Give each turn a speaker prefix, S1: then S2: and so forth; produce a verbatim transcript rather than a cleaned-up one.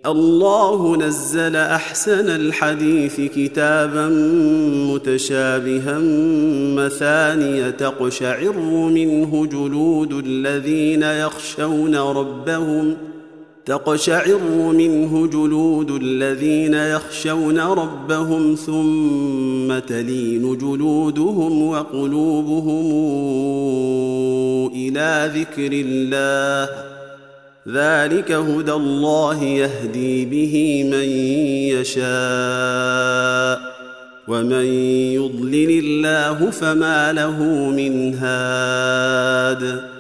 S1: الله نزل أحسن الحديث كتابا متشابها مثانية تقشعر منه جلود الذين يخشون ربهم تقشعر منه جلود الذين يخشون ربهم ثم تلين جلودهم وقلوبهم إلى ذكر الله ذلك هدى الله يهدي به من يشاء ومن يضلل الله فما له من هاد